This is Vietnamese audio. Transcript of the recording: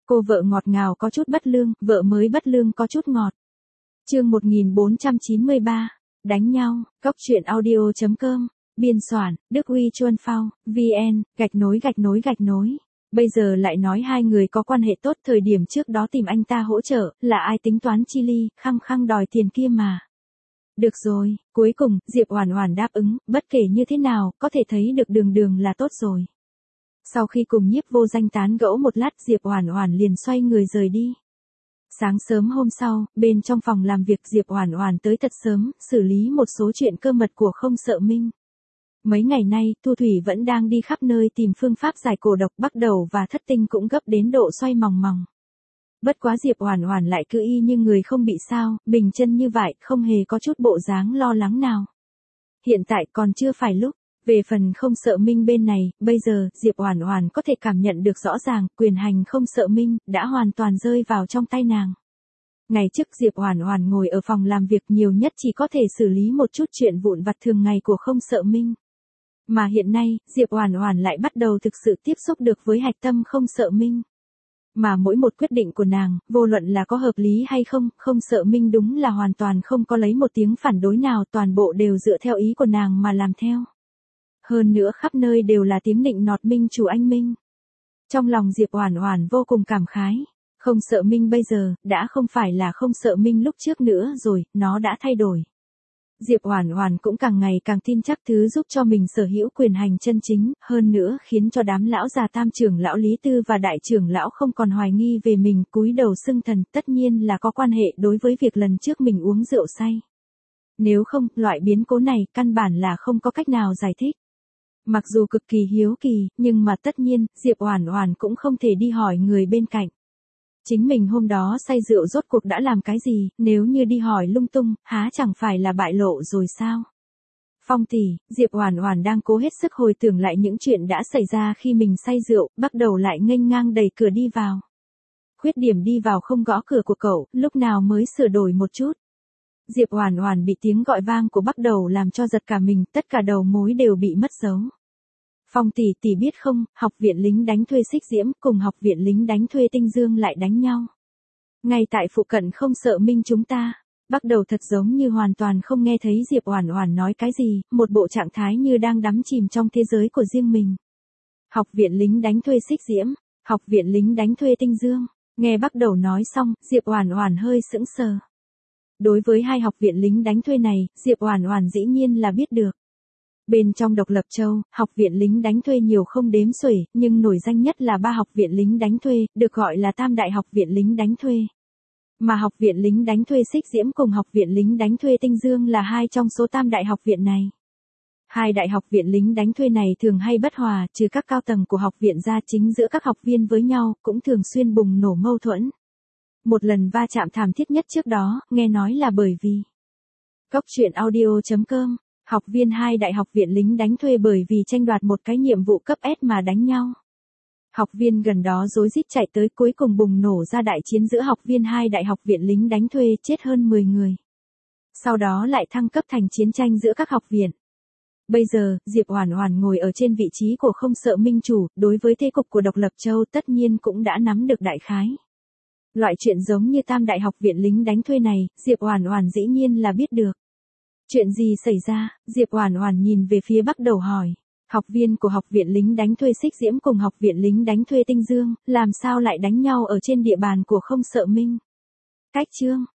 Cô vợ ngọt ngào có chút bất lương, vợ mới bất lương có chút ngọt. Chương 1493, đánh nhau, Cóc truyện audio.com, biên soạn, Đức Huy Chuân Phao, VN, _. Bây giờ lại nói hai người có quan hệ tốt, thời điểm trước đó tìm anh ta hỗ trợ, là ai tính toán chi ly, khăng khăng đòi tiền kia mà. Được rồi, cuối cùng, Diệp Oản Oản đáp ứng, bất kể như thế nào, có thể thấy được Đường Đường là tốt rồi. Sau khi cùng Nhiếp Vô Danh tán gẫu một lát, Diệp Oản Oản liền xoay người rời đi. Sáng sớm hôm sau, bên trong phòng làm việc Diệp Oản Oản tới thật sớm, xử lý một số chuyện cơ mật của Không Sợ Minh. Mấy ngày nay, Thu Thủy vẫn đang đi khắp nơi tìm phương pháp giải cổ độc, Bắc Đầu và Thất Tinh cũng gấp đến độ xoay mòng mòng. Bất quá Diệp Oản Oản lại cứ y như người không bị sao, bình chân như vậy, không hề có chút bộ dáng lo lắng nào. Hiện tại còn chưa phải lúc. Về phần Không Sợ Minh bên này, bây giờ, Diệp Oản Oản có thể cảm nhận được rõ ràng, quyền hành Không Sợ Minh đã hoàn toàn rơi vào trong tay nàng. Ngày trước Diệp Oản Oản ngồi ở phòng làm việc, nhiều nhất chỉ có thể xử lý một chút chuyện vụn vặt thường ngày của Không Sợ Minh. Mà hiện nay, Diệp Oản Oản lại bắt đầu thực sự tiếp xúc được với hạch tâm Không Sợ Minh. Mà mỗi một quyết định của nàng, vô luận là có hợp lý hay không, Không Sợ Minh đúng là hoàn toàn không có lấy một tiếng phản đối nào, toàn bộ đều dựa theo ý của nàng mà làm theo. Hơn nữa khắp nơi đều là tiếng nịnh nọt Minh chủ anh Minh. Trong lòng Diệp Oản Oản vô cùng cảm khái. Không Sợ Minh bây giờ, đã không phải là Không Sợ Minh lúc trước nữa rồi, nó đã thay đổi. Diệp Oản Oản cũng càng ngày càng tin chắc thứ giúp cho mình sở hữu quyền hành chân chính, hơn nữa khiến cho đám lão già Tam trưởng lão Lý Tư và Đại trưởng lão không còn hoài nghi về mình, cúi đầu xưng thần, tất nhiên là có quan hệ đối với việc lần trước mình uống rượu say. Nếu không, loại biến cố này căn bản là không có cách nào giải thích. Mặc dù cực kỳ hiếu kỳ, nhưng mà tất nhiên, Diệp Oản Oản cũng không thể đi hỏi người bên cạnh. Chính mình hôm đó say rượu rốt cuộc đã làm cái gì, nếu như đi hỏi lung tung, há chẳng phải là bại lộ rồi sao? Phong tỷ, Diệp Oản Oản đang cố hết sức hồi tưởng lại những chuyện đã xảy ra khi mình say rượu, Bắt Đầu lại nghênh ngang đẩy cửa đi vào. Khuyết điểm đi vào không gõ cửa của cậu, lúc nào mới sửa đổi một chút. Diệp Oản Oản bị tiếng gọi vang của Bắt Đầu làm cho giật cả mình, tất cả đầu mối đều bị mất dấu. Phong tỷ tỷ biết không, học viện lính đánh thuê Xích Diễm cùng học viện lính đánh thuê Tinh Dương lại đánh nhau. Ngay tại phụ cận Không Sợ Minh chúng ta. Bắt Đầu thật giống như hoàn toàn không nghe thấy Diệp Oản Oản nói cái gì, một bộ trạng thái như đang đắm chìm trong thế giới của riêng mình. Học viện lính đánh thuê Xích Diễm, học viện lính đánh thuê Tinh Dương. Nghe Bắt Đầu nói xong, Diệp Oản Oản hơi sững sờ. Đối với hai học viện lính đánh thuê này, Diệp Oản Oản dĩ nhiên là biết được. Bên trong Độc Lập Châu, học viện lính đánh thuê nhiều không đếm xuể, nhưng nổi danh nhất là 3 học viện lính đánh thuê, được gọi là Tam đại học viện lính đánh thuê. Mà học viện lính đánh thuê Xích Diễm cùng học viện lính đánh thuê Tinh Dương là hai trong số Tam đại học viện này. Hai đại học viện lính đánh thuê này thường hay bất hòa, trừ các cao tầng của học viện ra, chính giữa các học viên với nhau, cũng thường xuyên bùng nổ mâu thuẫn. Một lần va chạm thảm thiết nhất trước đó, nghe nói là bởi vì Cóc truyện audio.com, học viên hai đại học viện lính đánh thuê bởi vì tranh đoạt một cái nhiệm vụ cấp S mà đánh nhau. Học viên gần đó rối rít chạy tới, cuối cùng bùng nổ ra đại chiến giữa học viên hai đại học viện lính đánh thuê, chết hơn 10 người. Sau đó lại thăng cấp thành chiến tranh giữa các học viện. Bây giờ, Diệp Oản Oản ngồi ở trên vị trí của Không Sợ Minh chủ, đối với thế cục của Độc Lập Châu tất nhiên cũng đã nắm được đại khái. Loại chuyện giống như Tam đại học viện lính đánh thuê này, Diệp Oản Oản dĩ nhiên là biết được. Chuyện gì xảy ra? Diệp Oản Oản nhìn về phía Bắt Đầu hỏi. Học viên của học viện lính đánh thuê Xích Diễm cùng học viện lính đánh thuê Tinh Dương, làm sao lại đánh nhau ở trên địa bàn của Không Sợ Minh? Cách chương,